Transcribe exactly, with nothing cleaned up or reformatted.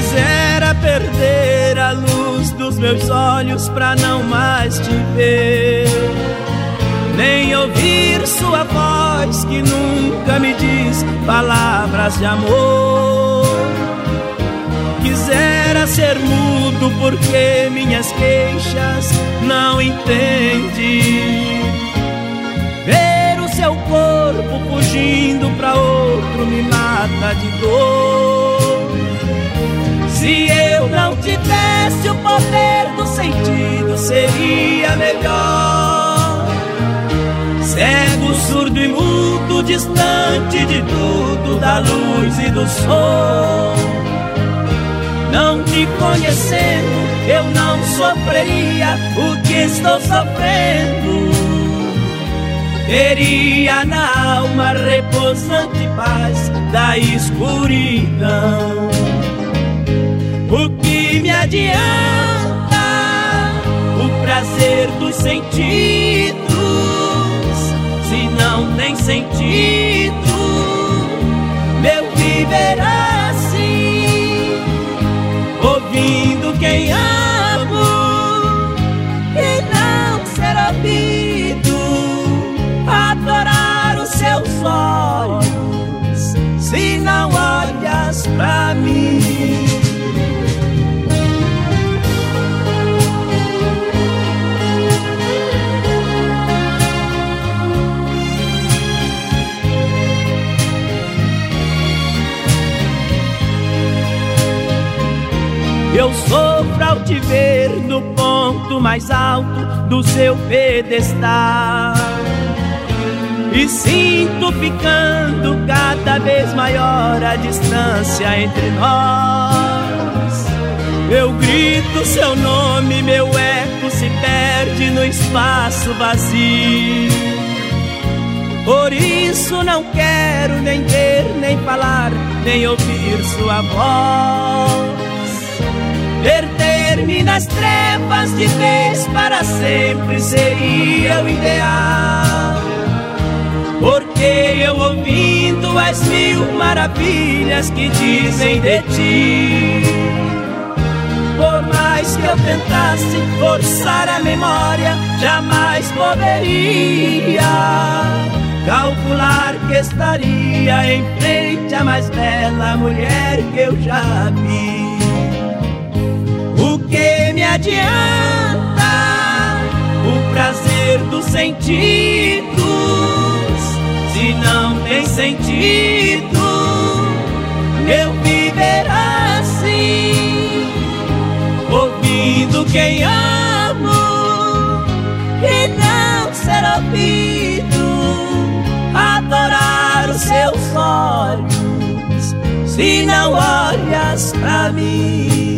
Quisera perder a luz dos meus olhos pra não mais te ver, nem ouvir sua voz que nunca me diz palavras de amor. Quisera ser mudo porque minhas queixas não entende. Ver o seu corpo fugindo pra outro me mata de dor. Se eu não tivesse o poder do sentido, seria melhor. Cego, surdo e mudo, distante de tudo, da luz e do sol. Não te conhecendo, eu não sofreria o que estou sofrendo. Teria na alma repousante paz da escuridão. O que me adianta o prazer dos sentidos, se não tem sentido meu viver assim, ouvindo quem amo e não ser ouvido, adorar os seus olhos se não olhas pra mim. Eu sofro ao te ver no ponto mais alto do seu pedestal, e sinto ficando cada vez maior a distância entre nós. Eu grito seu nome, meu eco se perde no espaço vazio. Por isso não quero nem ver, nem falar, nem ouvir sua voz. Perder-me nas trevas de vez para sempre seria o ideal, porque eu ouvindo as mil maravilhas que dizem de ti, por mais que eu tentasse forçar a memória, jamais poderia calcular que estaria em frente à mais bela mulher que eu já vi. O que me adianta o prazer dos sentidos, se não tem sentido eu viver assim, ouvindo quem amo e não ser ouvido, adorar os seus olhos se não olhas pra mim.